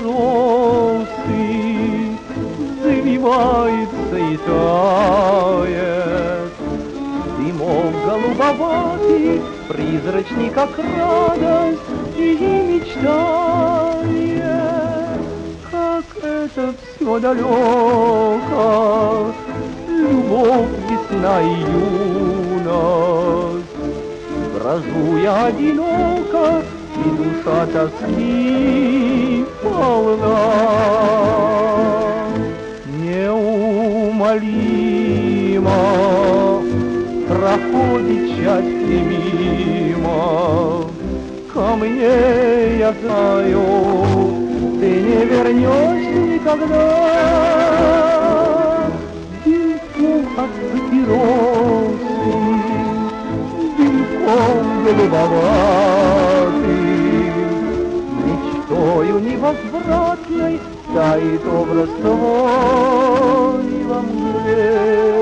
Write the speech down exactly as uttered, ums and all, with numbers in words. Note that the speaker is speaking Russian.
папиросы, завивается и тает. Дымок голубоватый, призрачный, как радость, и мечтает. Как это все далеко, любовь, весна и юность. Брожу я одиноко, и душа тоски полна. Неумолимо проходит счастье мимо. Ко мне, я знаю, ты не вернешься никогда. Дымком от папиросы, дымком голубоватым, мечтою невозвратной тает образ твой во мгле.